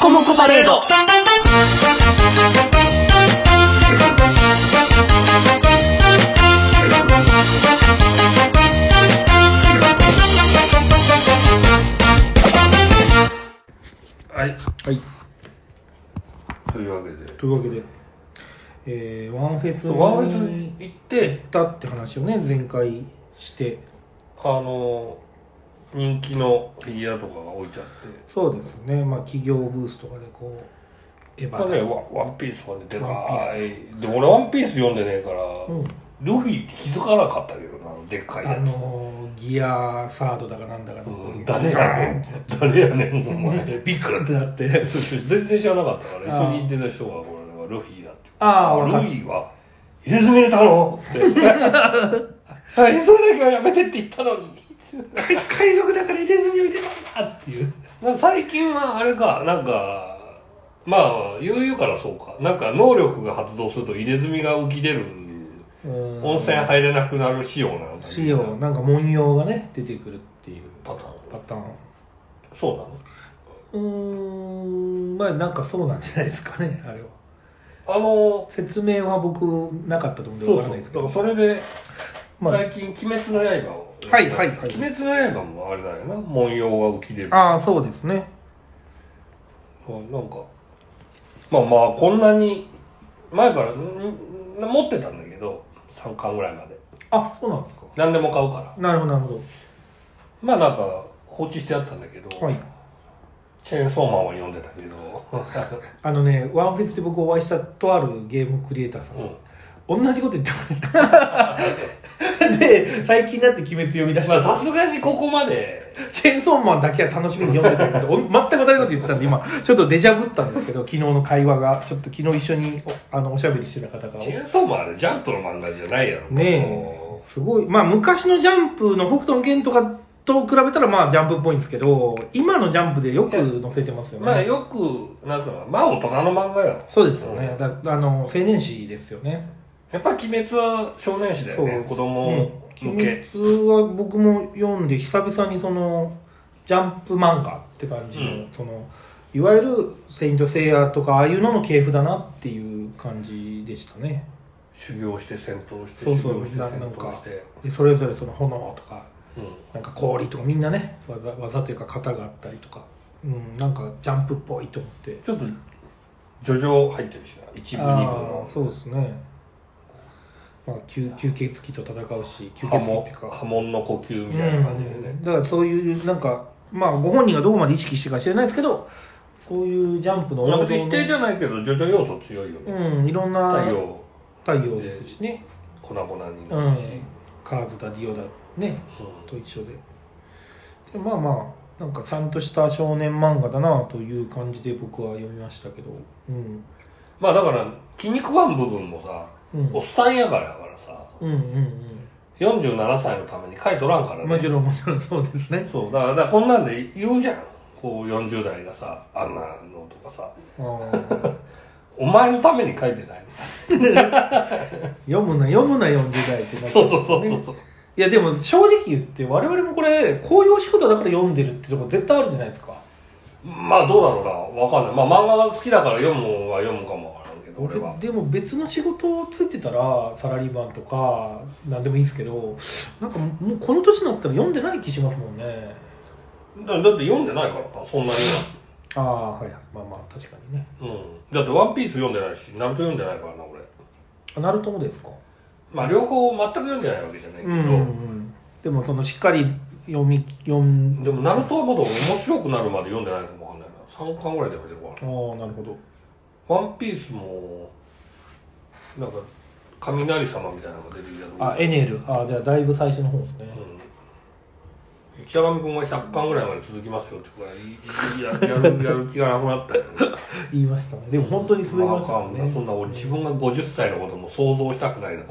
コモコパレード。 はい。 はい。 というわけで、ワンフェスに行ってたって話をね、前回して。 人気のフィギュアとかが置いてあって。 そうですね。まあ、企業ブースとかでこう、エヴァね、ワンピースはね、でかい。で、俺ワンピース読んでねえから、ルフィって気づかなかったけどな、でっかいやつ。 ギアサードだかなんだかの、誰やねん、お前。 ビクンってなって。 全然知らなかったから、一緒に行ってた人が、これはルフィだって。ルフィは入れ墨入れたのって。はい、それだけはやめてって言ったのに。 海賊だから入れ墨を入れたんだっていう。 最近はあれか、なんか、まあ、言うからそうか。なんか能力が発動すると入れ墨が浮き出る、温泉入れなくなる仕様なんだね。 仕様、なんか文様がね、出てくるっていうパターン。そうなの？まあなんかそうなんじゃないですかね、あれは。説明は僕なかったと思うんでわからないですけど。 そう、それで、最近、鬼滅の刃を。 はい。 鬼滅の刃もあれだよな、文様が浮き出る。 ああ、そうですね。 なんか、まあ、こんなに、前から持ってたんだけど、3巻ぐらいまで。 あ、そうなんですか。 何でも買うから。 なるほど。 まあなんか、放置してあったんだけど、 はい。 チェーンソーマンは読んでたけど。 ワンフェスで僕お会いしたとあるゲームクリエイターさん、同じこと言ってます。で、最近になって鬼滅読み出した。 さすがにここまで。 チェーンソーマンだけは楽しみに読んでたけど、全く同じこと言ってたんで、今、ちょっとデジャブったんですけど、昨日の会話が、ちょっと昨日一緒におしゃべりしてた方が。 チェーンソーマンあれ、ジャンプの漫画じゃないやろ。 ねえ、すごい。まあ、昔のジャンプの北斗の拳とかと比べたら、まあ、ジャンプっぽいんですけど、今のジャンプでよく載せてますよね。 まあ、よく、なんか、大人の漫画よ。 そうですよね。青年誌ですよね。 やっぱり鬼滅は少年誌だよね、子供向け。 鬼滅は僕も読んで、久々にその、ジャンプ漫画って感じの、いわゆるセイントセイヤとか、ああいうのの系譜だなっていう感じでしたね。 修行して戦闘して、 修行して戦闘して。で、それぞれその炎とか、なんか氷とかみんなね、技というか型があったりとか、なんかジャンプっぽいと思って。 ちょっと、ジョジョ入ってるしな、一部二部の。 そうですね。まあ、吸血鬼と戦うし、吸血鬼っていうか波紋の呼吸みたいな感じでね。 だからそういうなんか、まあご本人がどこまで意識してか知らないですけど、そういうジャンプの王道の。 否定じゃないけど、ジョジョ要素強いよね。 いろんな太陽ですしね。 粉々になるし。 カーズだディオだね、と一緒で。でまあなんかちゃんとした少年漫画だなという感じで僕は読みましたけど。 まあだから筋肉ワン部分もさ、おっさんやからさ。47歳のために書いとらんからね。 もちろんそうですね。 そうだからこんなんで言うじゃん。こう40代がさ、あんなのとかさ。お前のために書いてない読むな40代ってなってますね。 そう。 いやでも正直言って我々もこれこういうお仕事だから読んでるってとこ絶対あるじゃないですか。 まあどうだろうな、わかんない。まあ漫画が好きだから読むかもわからんけど、俺は。 でも別の仕事ついてたらサラリーマンとかなんでもいいですけど、なんかもうこの年になったら読んでない気しますもんね。 だって読んでないからな、そんなに。 はい、まあ確かにね。 だってワンピース読んでないし、ナルト読んでないからな、俺。 ナルトもですか？ まあ両方全く読んでないわけじゃないけど。 でもそのしっかり読んでもナルトはまだ面白くなるまで読んでないかもわかんないな。3巻ぐらいで読んでるから。 なるほど。 ワンピースも、なんか、雷様みたいなのが出てきたエネル。じゃあだいぶ最初の方ですね。 北上君が100巻ぐらいまで続きますよって言うから、やる気がなくなったよね。 言いましたね。でも本当に続きましたね。 そんな俺自分が50歳のことも想像したくないの。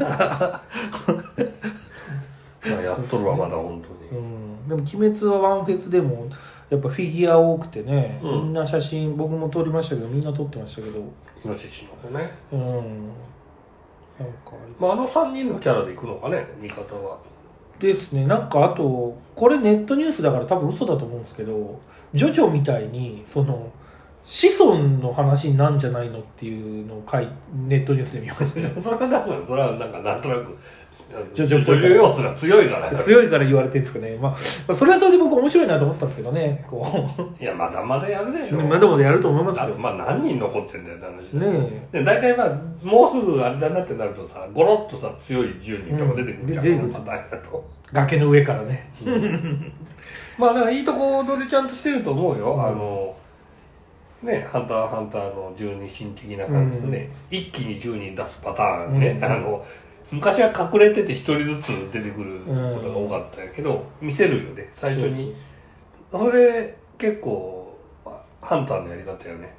やっとるわ、まだ本当に。 でも鬼滅はワンフェスでも、やっぱフィギュア多くてね、みんな写真、僕も撮りましたけど、みんな撮ってましたけど。 イノシシのね。 なんかあの3人のキャラで行くのかね、見方は。 ですね。なんかあと、これネットニュースだから多分嘘だと思うんですけど、ジョジョみたいに、その、 子孫の話なんじゃないのっていうのをネットニュースで見ましたよ。 それは多分、それはなんかなんとなく、 ジョジョ要素が強いから強いから言われてるんですかね。まあ、それはそれで僕面白いなと思ったんですけどね。 いや、まだまだやるでしょ。 まだまだやると思いますよ。 あと、まあ何人残ってんだよって話ねで、大体まあ、もうすぐあれだなってなるとさ、ゴロッとさ、強い10人とか出てくるじゃん、 出てくるパターンだと。 崖の上からね。 まあ、だからいいとこ取りちゃんとしてると思うよ。ね、ハンターハンターの十二神的な感じでね、一気に10人出すパターンね、昔は隠れてて一人ずつ出てくることが多かったんやけど、見せるよね、最初に。それ、結構、ハンターのやり方よね。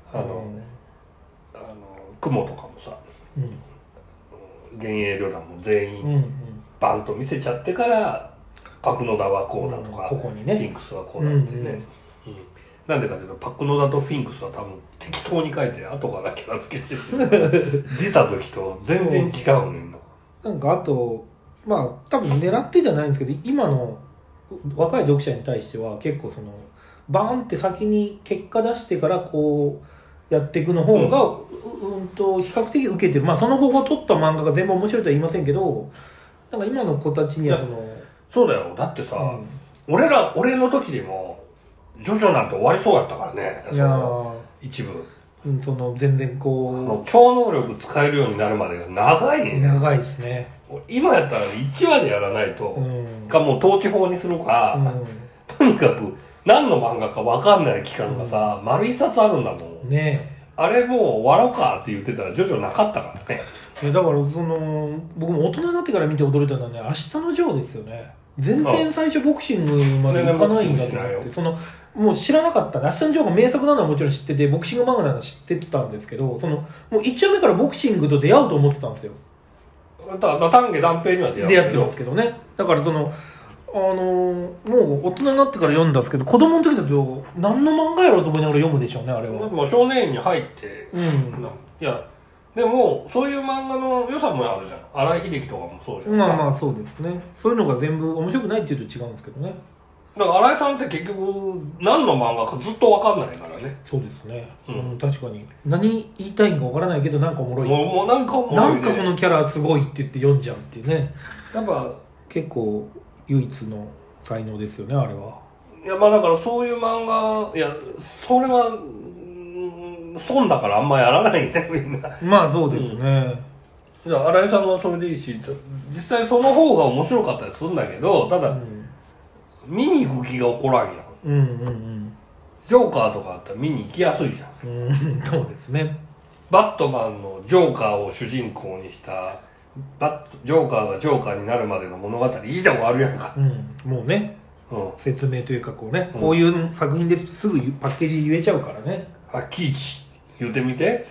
雲とかもさ、幻影旅団も全員、バンと見せちゃってから、パクノダはこうだとか、 ここにね、 フィンクスはこうだってね。なんでかというと、パクノダとフィンクスは多分適当に書いて後からキャラ付けしてる出た時と全然違うねんな。 なんかあと、まあ多分狙ってじゃないんですけど、今の若い読者に対しては結構その、バーンって先に結果出してからこうやっていくの方が、比較的受けてる。まあその方法を取った漫画が全部面白いとは言いませんけど、なんか今の子たちにはそうだよ。だってさ、俺の時でも、ジョジョなんて終わりそうやったからね、その一部。 その全然こう超能力使えるようになるまでが長いね。 長いですね。 今やったら1話でやらないと、かもう統治法にするか、とにかく何の漫画か分かんない期間がさ、丸一冊あるんだもん。 ねえ。 あれもう終わろうかって言ってたらジョジョなかったからね。 だから僕も大人になってから見て驚いたのはね、明日のジョーですよね。全然最初ボクシングまでいかないんだと思って、もう知らなかったんで、明日のジョーが名作なのはもちろん知ってて、ボクシング漫画なのは知ってたんですけど、もう1話目からボクシングと出会うと思ってたんですよ。 丹下断平には出会ってますけどね。だからもう大人になってから読んだんですけど、子供の時だと何の漫画やろうと思いながら読むでしょうね、あれは。 もう少年院に入って、いや、でも、そういう漫画の良さもあるじゃん。荒井秀樹とかもそうじゃん。 まあそうですね。そういうのが全部面白くないっていうと違うんですけどね。 だから新井さんって結局、何の漫画かずっと分かんないからね。 そうですね。確かに。何言いたいんか分からないけど、なんかおもろい。 もうなんかおもろい、ね。 なんかこのキャラすごいって言って読んじゃうっていうね。 やっぱ、 結構唯一の才能ですよね、あれは。 いや、まあだからそういう漫画、いや、それは、損だからあんまやらないね、みんな。 まあそうですね。 じゃあ、新井さんはそれでいいし、実際その方が面白かったりするんだけど、ただ、見に行く気が起こらんやん。ジョーカーとかあったら見に行きやすいじゃん。 そうですね。 バットマンのジョーカーを主人公にした、ジョーカーがジョーカーになるまでの物語、いいでもあるやんか。 もうね、説明というかこういう作品ですぐパッケージ言えちゃうからね。 キイチ言ってみて。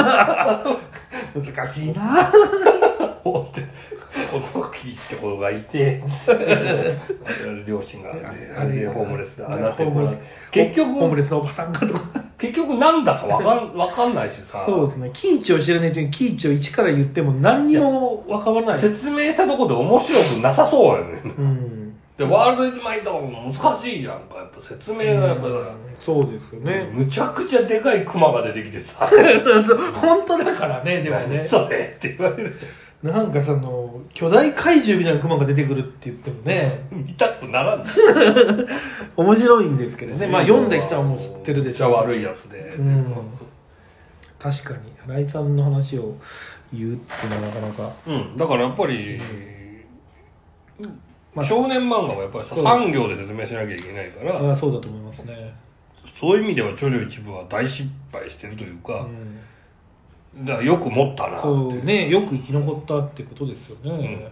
難しいなこのキイチって子がいて、両親が、あれでホームレスだ。結局、 ホームレスのおばさんがとか。 結局なんだかわかんないしさ。 そうですね。キイチを知らない人にキイチを一から言っても何にもわからない。 説明したところで面白くなさそうやね。で、ワールドイズマインドも難しいじゃんか。やっぱ説明がやっぱそうですよね。 むちゃくちゃでかいクマが出てきてさ。 本当だからね、でもね。 それって言われるじゃん。 なんか巨大怪獣みたいなクマが出てくるって言ってもね。 見たくならん。 面白いんですけどね。まあ読んだ人はもう知ってるでしょう。 めっちゃ悪いやつで。 確かに、新井さんの話を言うっていうのはなかなか。 だからやっぱり、少年漫画はやっぱり産業で説明しなきゃいけないから。 そうだと思いますね。 そういう意味ではジョジョ一部は大失敗してるというか、だからよく持ったなって。 そうね、よく生き残ったってことですよね。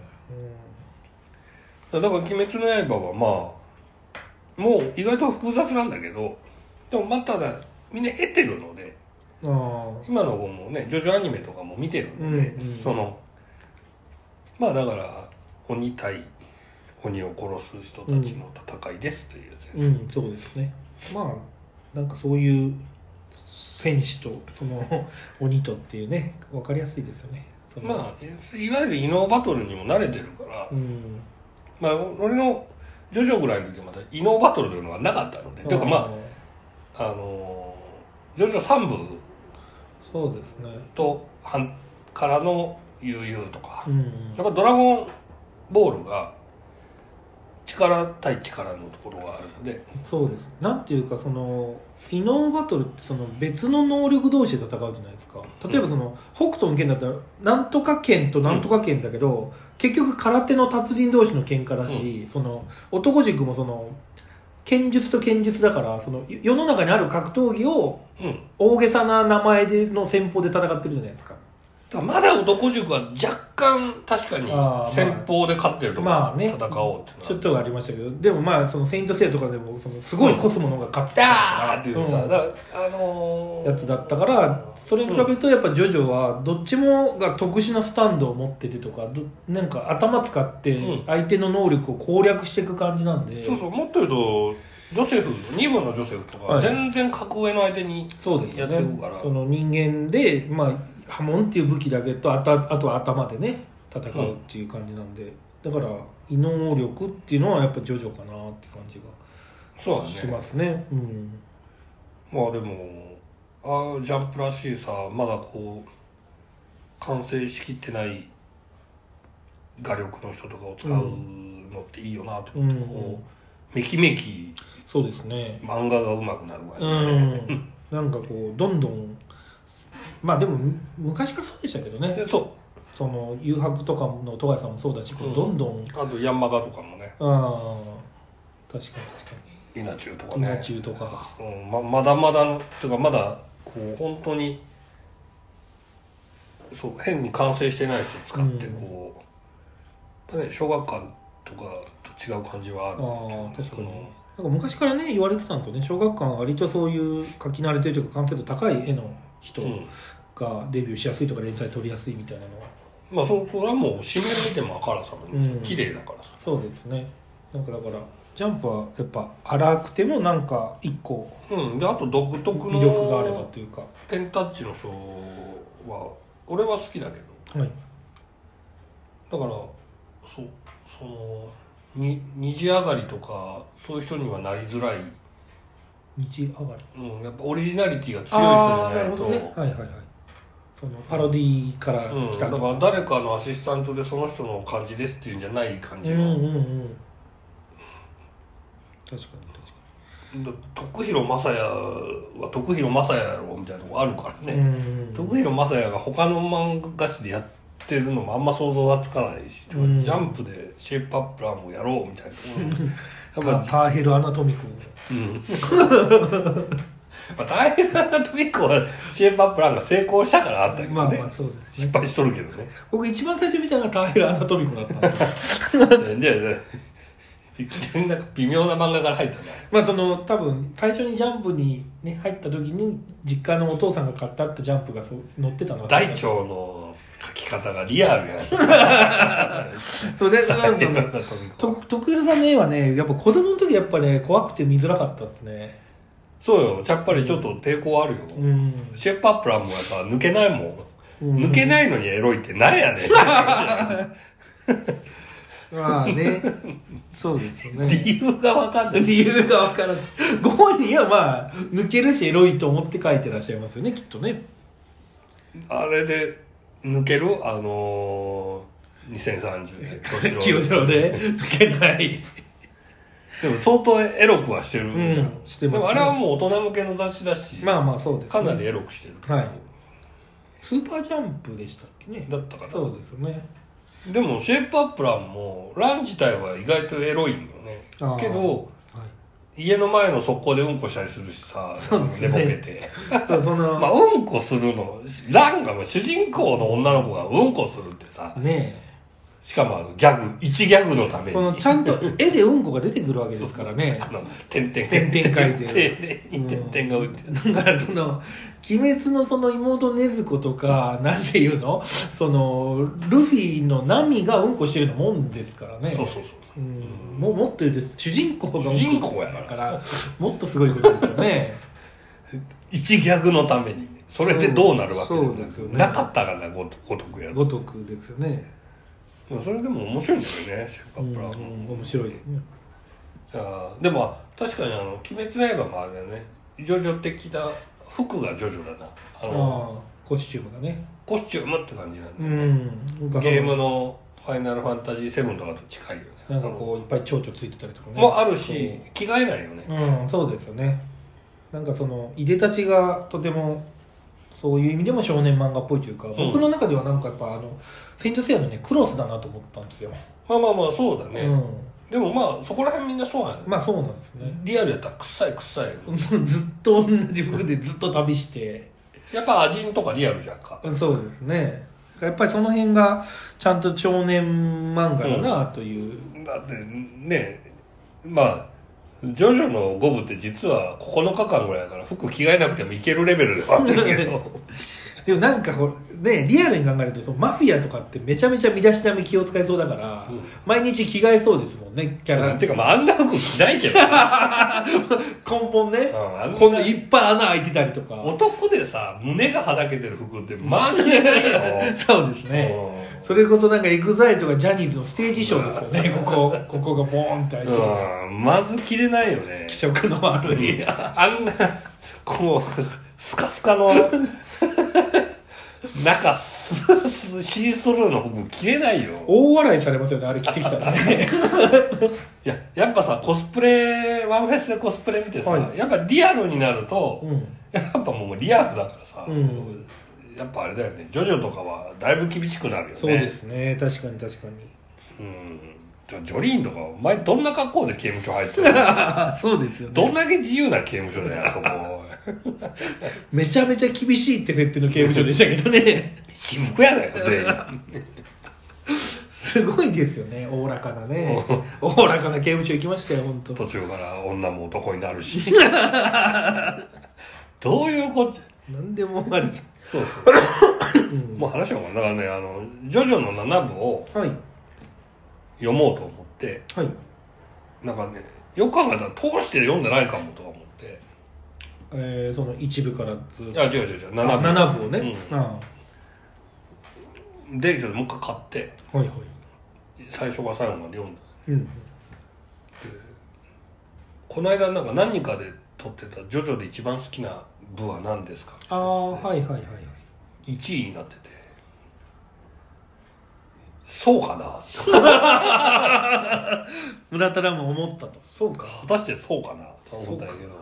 だから鬼滅の刃はまあ、もう意外と複雑なんだけど、でもまたみんな得てるので、今の子もね、ジョジョアニメとかも見てるので、まあだから、鬼対鬼を殺す人たちの戦いですという、 そうですね。まあなんかそういう戦士とその鬼とっていうね、分かりやすいですよね。 まあいわゆる異能バトルにも慣れてるから、まあ俺のジョジョぐらいの時はまだ異能バトルというのはなかったので、というかまあジジョジョ3部そうですね。 とからの悠々とか、 うん、 やっぱドラゴンボールが力対力のところがあるので、 そうです。なんていうか、その異能バトルってその別の能力同士で戦うじゃないですか。例えばその、北斗の拳だったらなんとか拳となんとか拳だけど、結局空手の達人同士の喧嘩だし、その男塾もその剣術と剣術だから、その世の中にある格闘技を大げさな名前での戦法で戦ってるじゃないですか。 まだ男塾は若干確かに戦法で勝ってるとか、戦おうってちょっとはありましたけど、でもまあそのセイントセイとかでもそのすごいコスモの方が勝ってたっていうさ、 やつだったから、それに比べるとやっぱジョジョはどっちもが特殊なスタンドを持っててとか、なんか頭使って相手の能力を攻略していく感じなんで、 そうそうもっと言うとジョセフ2部のジョセフとか、全然格上の相手にやってるから、 その人間でまあ波紋っていう武器だけとあとは頭でね戦うっていう感じなんで、だから異能力っていうのはやっぱジョジョかなって感じがしますね。 まあでもジャンプらしいさ、まだこう完成しきってない画力の人とかを使うのっていいよなと思って、こうめきめきそうですね、 漫画が上手くなるわよね。 なんかこうどんどん、まあでも昔からそうでしたけどね。その誘白とかの戸谷さんもそうだし、どんどんあとヤンマガとかもね、 確かに稲中とかね、 稲中とか、 まだまだのというか、まだこう本当にそう変に完成してない人使ってこう、小学館とかと違う感じはある。 確かに。なんか昔からね言われてたんですよね。小学館は割とそういう描き慣れてるというか完成度高い絵の人がデビューしやすいとか連載取りやすいみたいなのは。 まあそれはもう紙面見ても明らさも綺麗だからさ。 そうですね。なんかだからジャンプはやっぱ荒くてもなんか一個、 であと独特の魅力があればというか。 ペンタッチの人は俺は好きだけど。だからその虹上がりとかそういう人にはなりづらい。 虹上がり。 やっぱオリジナリティが強い人じゃないと。 そのパロディから来た、 だから誰かのアシスタントでその人の感じですっていうんじゃない感じの。 確かに徳弘正也は徳弘正也やろみたいなのがあるからね。徳弘正也が他の漫画誌でやってるのもあんま想像はつかないし、ジャンプでシェイプアップランをやろうみたいなターヘルアナトミコターヘルアナトミコはシェイプアップランが成功したからあったけどね。 そうですね。 失敗しとるけどね。 僕一番最初見たのがターヘルアナトミコだったんですよ。 いきなりなんか微妙な漫画から入ったね。 まあその多分最初にジャンプに、ね、入った時に実家のお父さんが買ったってジャンプが載ってたのは大腸の書き方がリアルやそうで徳弘さんの絵はねやっぱ子供の時やっぱね怖くて見づらかったですね。 そうよ、やっぱりちょっと抵抗あるよ。シェイプアップランもやっぱ抜けないもん。抜けないのにエロいってなんやねん。 まあね、そうですよね。 理由が分かんない。 ご本人はまあ抜けるしエロいと思って書いてらっしゃいますよね、きっとね。 あれで抜ける2030年清志郎で抜けない。 でも相当エロくはしてるんだ、 してますね。 でもあれはもう大人向けの雑誌だし、 まあそうですね。 かなりエロくしてる。 スーパージャンプでしたっけね。 だったかな。 そうですね。 でもシェイプアップランもラン自体は意外とエロいんよね。けど、家の前の側溝でうんこしたりするしさ、寝ぼけて。まあうんこするの、ランが主人公の女の子がうんこするってさ、しかもギャグ、1ギャグのために。 ちゃんと絵でうんこが出てくるわけですからね。 点々 書いてる。 点々が打って。 だから鬼滅のその妹禰豆子とか、なんていうのルフィのナミがうんこしてるようなもんですからね。もっと言うと主人公がうんこやから。 もっとすごいことですよね。 1ギャグのために。それでどうなるわけですよね。 なかったからごとくやる。 ごとくですよね。 それでも面白いんだよね、シェイプアップラン。 面白いですね。 でも確かに鬼滅の刃もあれだよね、ジョジョ的な服がジョジョだな。 コスチュームがね。 コスチュームって感じなんだよね。ゲームのファイナルファンタジー7とかと近いよね。 なんかこういっぱい蝶々ついてたりとかね。 もあるし、着替えないよね。 そうですよね。なんかそのいでたちがとてもそういう意味でも少年漫画っぽいというか、僕の中ではなんかやっぱセイントセイヤのねクロスだなと思ったんですよ。 まあそうだね。でもまあそこら辺みんなそうやね。 まあそうなんですね。 リアルやったら臭いずっと同じ服でずっと旅してやっぱアジンとかリアルじゃんか。 そうですね。やっぱりその辺がちゃんと少年漫画だなという、 だってね、まあジョジョの5部って実は9日間ぐらいだから服着替えなくてもいけるレベルではあるけどでもなんかね、リアルに考えるとそのマフィアとかってめちゃめちゃ身だしなみ気を使いそうだから、毎日着替えそうですもんね、キャラ。 てかまああんな服着ないけど根本ね、こんないっぱい穴開いてたりとか。 男でさ、胸がはだけてる服ってまあ着れないよそうですね。それこそなんかEXILEとかジャニーズのステージショーですよね、ここがボーンって開いてる。 まず着れないよね。 気色の悪い。 あんな、こう、スカスカの、中、シースルーの服着れないよ。 大笑いされますよね、あれ着てきたらね。 いや、やっぱさ、コスプレ、ワンフェスでコスプレ見てさ、やっぱリアルになると、やっぱもうリアルだからさ、やっぱあれだよね、ジョジョとかはだいぶ厳しくなるよね。 そうですね、確かに。 ジョリーンとか、お前どんな格好で刑務所入ってるのそうですよね。 どんだけ自由な刑務所だよ、そこ。 めちゃめちゃ厳しいって設定の刑務所でしたけどね。 私服やないか、全員。 すごいですよね、おおらかなね。おおらかな刑務所行きましたよ、本当。 途中から女も男になるし。どういうこっちゃ。 なんでもあり。 そうもう話はだからね、ジョジョの7部を読もうと思って、なんかね、よく考えたら通して読んでないかもとか思って。 その1部からずっと。 違う、7 部をね。 で、もう一回買って、最初から最後まで読んだ。この間なんか何人かで撮ってたジョジョで一番好きな部は何ですか？ 1 位になってて、そうかな村田らも思ったと。そうか。 果たしてそうかなと思ったんだけど。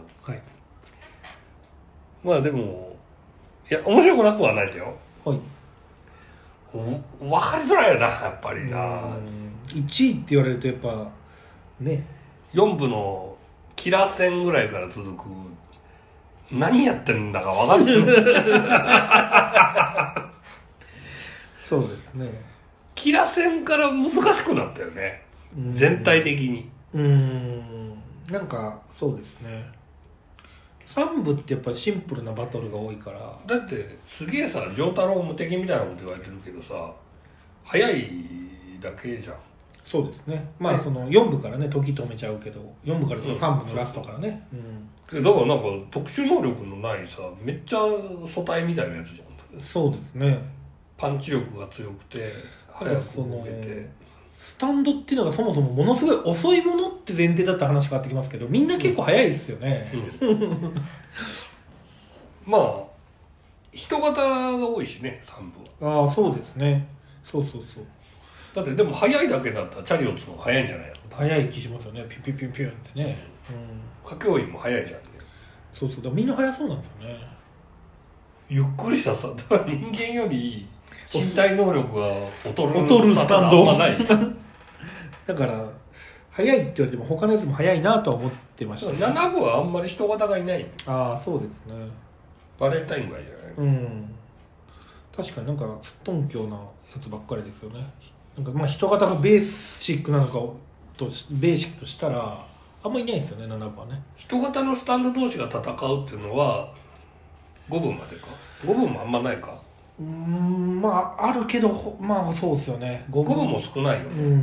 まあでも、いや、面白くなくはないんだよ。分かりづらいよな、やっぱりな。 1位って言われるとやっぱね、 4部のキラ戦ぐらいから続く、何やってんだか分かんないそうですね。 キラ戦から難しくなったよね、全体的に。 なんかそうですね。3部ってやっぱりシンプルなバトルが多いから。 だってすげえさ、丈太郎無敵みたいなこと言われてるけどさ、早いだけじゃん。 そうですね。まあその4部からね、時止めちゃうけど、4部からとか3部のラストからね。 だからなんか特殊能力のないさ、めっちゃ素体みたいなやつじゃん。 そうですね。 パンチ力が強くて早く動けて、 スタンドっていうのがそもそもものすごい遅いものって前提だった話変わってきますけど、みんな結構早いですよね。 まあ人型が多いしね、3部は。 そうですね。そう。 だってでも速いだけだったらチャリオッツの方が速いんじゃないの？ 速い気しますよね、ピュピュピュピュンってね。 歌教員も速いじゃんね。 そうだからみんな速そうなんですよね。 ゆっくりしたさ、だから人間より身体能力が劣るスタンドあんまないだから速いって言われても他のやつも速いなとは思ってました、ね。 7部はあんまり人型がいない。 そうですね。 バレンタインぐらいじゃない？ 確かになんかすっとんきょうなやつばっかりですよね。なんかまあ人型がベーシックなのかベーシックとしたらあんまりいないですよね、7部はね。 人型のスタンド同士が戦うっていうのは5部までか。5部もあんまないか。 まああるけど、まあそうですよね。 5部も少ないよね。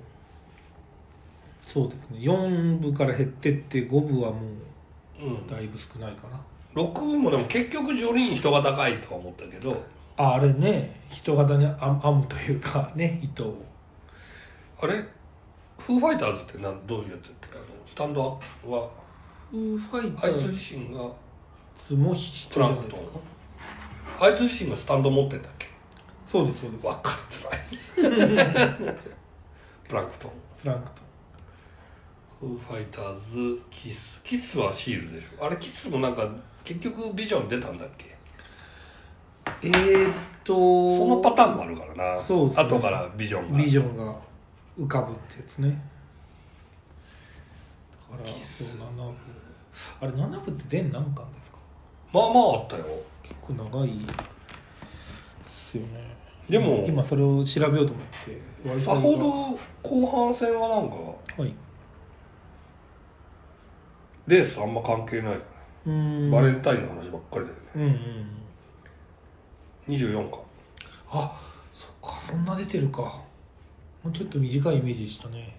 そうですね。4部から減ってって5部はもうだいぶ少ないかな。 6部もでも結局ジョリーン人が高いとは思ったけど、 あれね、人型に編むというかね、糸を。 あれフーファイターズってどういうやつだっけ？スタンドはフーファイターズ、 あいつ自身がつも人じゃないですか。 あいつ自身がスタンド持ってんだっけ。 そうですそうです。 分かりづらいプランクトン。 プランクトン。 フーファイターズ、キスはシールでしょ。あれキスもなんか結局ビジョン出たんだっけ。そのパターンもあるからな。 そうですね。 後からビジョンが浮かぶってやつね。だからそう7部。あれ7部って全何巻ですか。 まあまああったよ。 結構長いですよね。 でも今それを調べようと思って。 さほど後半戦はなんか、 はい、 レースあんま関係ない。バレンタインの話ばっかりだよね。24巻。 あ、そっか、そんな出てるか。もうちょっと短いイメージでしたね。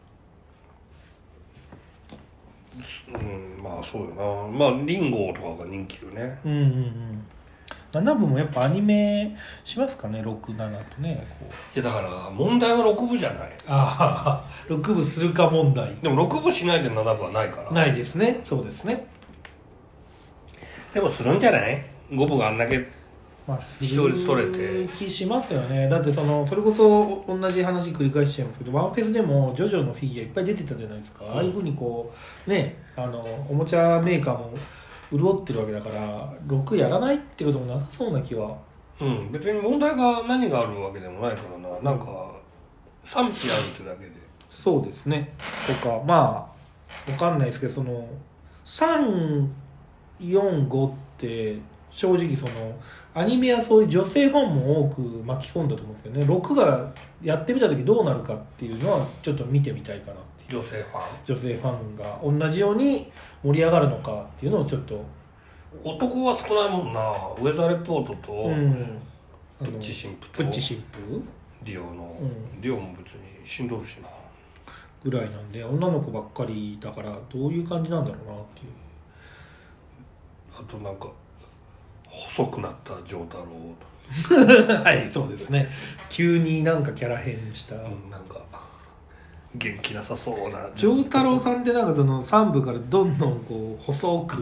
まあそうよな。まあリンゴとかが人気よね。 7部もやっぱアニメしますかね、6、7とね。 いやだから問題は6部じゃない。 ああ、6部するか問題。 でも6部しないで7部はないから。 ないですね、そうですね。 でもするんじゃない ?5 部があんだけ視聴率取れて。 気しますよね。だってそれこそ同じ話繰り返しちゃいますけど、ワンフェスでもジョジョのフィギュアいっぱい出てたじゃないですか。ああいうふうにね、おもちゃメーカーも潤ってるわけだから、6やらないってこともなさそうな気は。 別に問題が何があるわけでもないからな。なんか賛否あるってだけで。 そうですね。とかまあわかんないですけど、3、4、5って正直アニメはそういう女性ファンも多く巻き込んだと思うんですけどね。6がやってみた時どうなるかっていうのはちょっと見てみたいかなっていう。女性ファンが同じように盛り上がるのかっていうのをちょっと。 男は少ないもんな。ウェザーレポートと、プッチ神父リオの、リオも別に死んどるしなぐらいなんで、女の子ばっかりだからどういう感じなんだろうなっていう。 あとなんか細くなった丈太郎はいそうですね。急になんかキャラ変した、 なんか元気なさそうな丈太郎さんでなんか3部からどんどん細く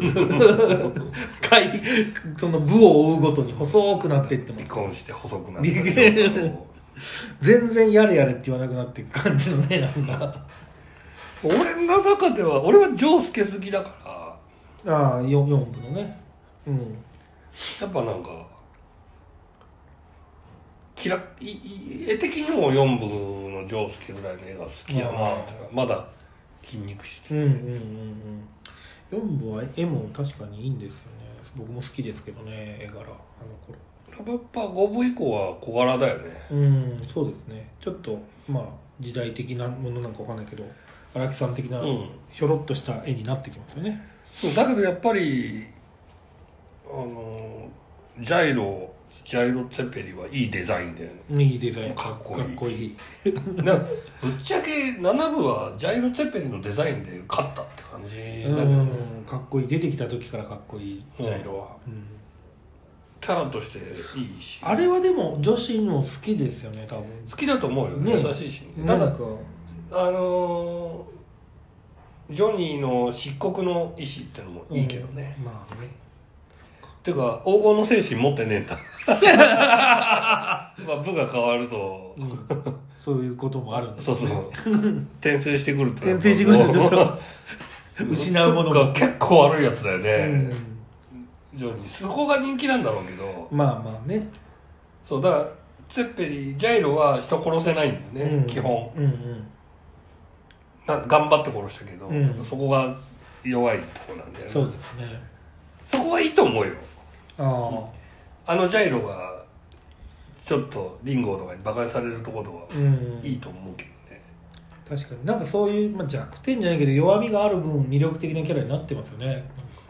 その部を追うごとに細くなっていってます。 離婚して細くなった丈太郎全然やれやれって言わなくなっていく感じのね、なんか俺の中では俺は丈介好きだから。 ああ 4部のね、 やっぱなんか絵的にも4部の丈介ぐらいの絵が好きやなってまだ筋肉質。 4部は絵も確かにいいんですよね。僕も好きですけどね、絵柄頃。 やっぱ5部以降は小柄だよね。 そうですね。ちょっとまあ時代的なものなんかわかんないけど、荒木さん的なひょろっとした絵になってきますよね。 だけどやっぱりジャイロツェペリはいいデザインで、 いいデザイン、 かっこいいぶっちゃけ7部はジャイロツェペリのデザインで勝ったって感じだけどね。 かっこいい。出てきた時からかっこいいジャイロは、 キャラとしていいし。 あれはでも女子も好きですよね、多分。 好きだと思うよ、優しいし、 ね、 ただジョニーの漆黒の意志ってのもいいけどね、 まあね。 ていうか黄金の精神持ってねえんだまあ部が変わると、 そういうこともあるんですね。 そう転生してくると失うものが結構悪いやつだよね、ジョニーそこが人気なんだろうけど、 まあまあね。 そうだからツェッペリジャイロは人殺せないんだよね、基本、頑張って殺したけど、そこが弱いところなんだよね。 そうですね。 そこはいいと思うよ。ジャイロがちょっとリンゴとかに馬鹿にされるところはいいと思うけどね。 確かになんかそういう、弱点じゃないけど弱みがある分魅力的なキャラになってますよね。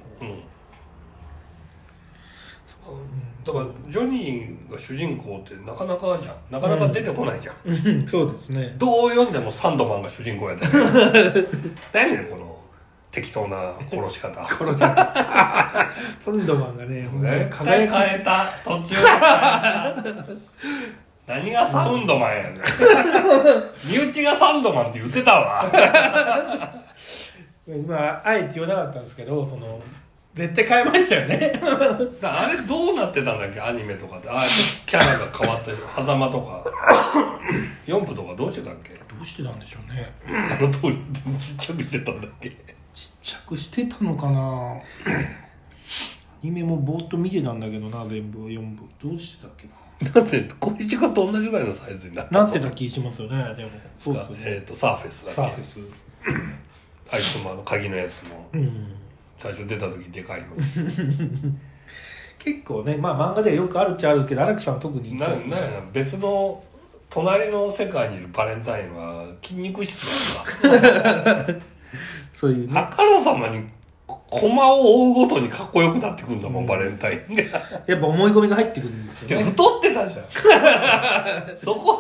だからジョニーが主人公ってなかなかじゃん、なかなか出てこないじゃん、 そうですね。 どう読んでもサンドマンが主人公やったけど何やねんこの適当な殺し方サンドマンがね、 絶対変えた、途中で変えた何がサウンドマンやねん身内がサンドマンって言ってたわ今あえて言わなかったんですけど、 絶対変えましたよね。 あれどうなってたんだっけ、アニメとかって。ああ、キャラが変わったり、狭間とか、4部とかどうしてたっけ。 どうしてたんでしょうね。 あの通りちっちゃくしてたんだっけ。 ちっちゃくしてたのかな。アニメもぼーっと見てたんだけどな、全部4部。どうしてたっけな。 だって小石川と同じぐらいのサイズになったなってた気しますよね、でも。 そうか、サーフェスだっけ。 サーフェス。 あいつも鍵のやつも、最初出た時でかいのに。 結構ね、まあ漫画ではよくあるっちゃあるけど、荒木さん特に。 なんや別の隣の世界にいるバレンタインは筋肉質なんだ。 そういうね。 あからさまにコマを追うごとにかっこよくなってくるんだもん、バレンタインが。 やっぱ思い込みが入ってくるんですよね。 太ってたじゃん。そこ。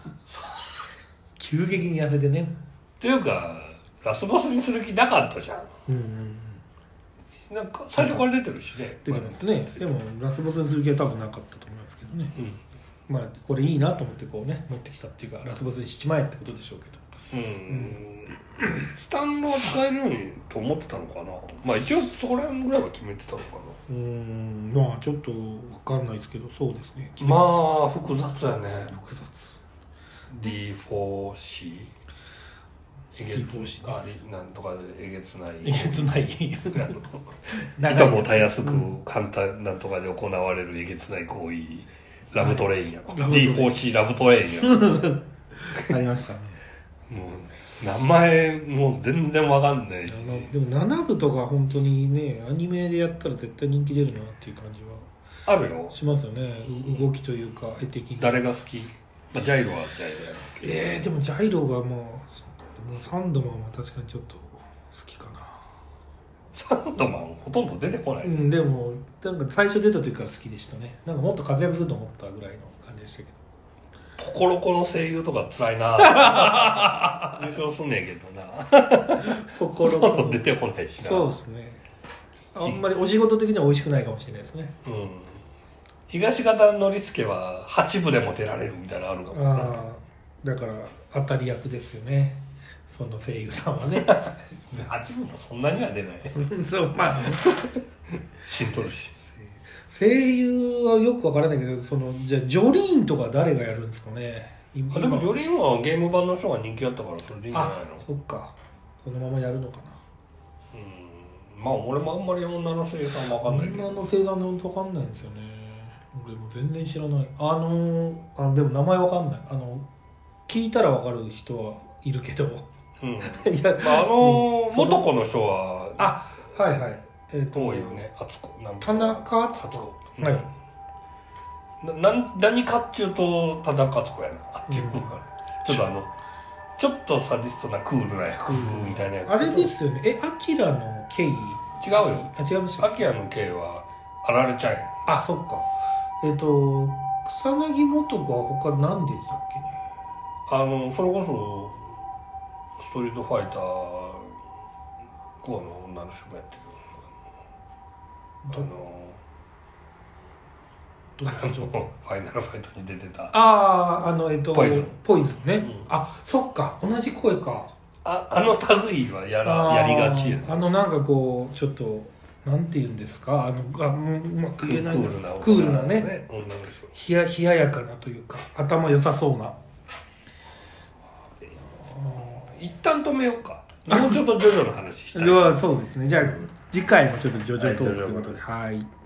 急激に痩せてね。 っていうか、ラスボスにする気なかったじゃん。なんか最初から出てるしね。 出てますね。でもラスボスにする気は多分なかったと思いますけどね。まあこれいいなと思ってこうね持ってきたっていうか、ラスボスにしちまえってことでしょうけど。 スタンドは使えるようにと思ってたのかな。まあ一応そこら辺ぐらいは決めてたのかな。まあちょっと分かんないですけど、そうですね。 まあ複雑だよね。 複雑。 D4C。なんとかでえげつない。 えげつない。 いともたやすく簡単なんとかで行われるえげつない行為。ラブトレインやろ。D4C ラブトレインやろ。 ありましたね。 もう名前もう全然わかんないし。 でも7部とか本当にね、アニメでやったら絶対人気出るなっていう感じはあるよ。 しますよね。動きというか絵的に。 誰が好き？まあ、ジャイロはジャイロやろ。 でもジャイロがもうサンドマンは確かにちょっと好きかな。 サンドマンほとんど出てこない。 でもなんか最初出た時から好きでしたね。なんかもっと活躍すると思ったぐらいの感じでしたけど。 ポコロコの声優とか辛いな。優勝すんねんけどな。 ポコロコほとんど出てこないしな。 そうですね。あんまりお仕事的には美味しくないかもしれないですね。 東方ノリスケは8部でも出られるみたいなのあるかも。 だから当たり役ですよね。その声優さんはね。 8部もそんなには出ない。 そうまあしんとるし。 声優はよくわからないけど、じゃあジョリーンとか誰がやるんですかね。 でもジョリーンはゲーム版の人が人気あったからそれでいいんじゃないの。 そっか。そのままやるのかな。 まあ俺もあんまり女の声優さんもわかんないけど。 女の声優さんのわかんないんですよね。俺も全然知らない。でも名前わかんない。聞いたらわかる人はいるけど。 いや元子の人ははいはい。 多いよね。 田中敦子。はい。 何かっちゅうと田中敦子やな。ちょっとサディストなクールな役みたいなやつ。 あれですよね。アキラのケイ。違うよ。 違いました。 アキラのケイはあられちゃえ。 そっか。草薙素子は他何でしたっけね。 それこそストリートファイター5の女の人もやってる。ファイナルファイトに出てた。ポイズンね。そっか、同じ声か。 類はやりがちやね。 なんかこうちょっとなんて言うんですか、うまく言えないクールなね、冷ややかなというか頭良さそうな。 一旦止めようか。もうちょっとジョジョの話したい。 そうですね。じゃあ次回もちょっとジョジョトークということで、はい。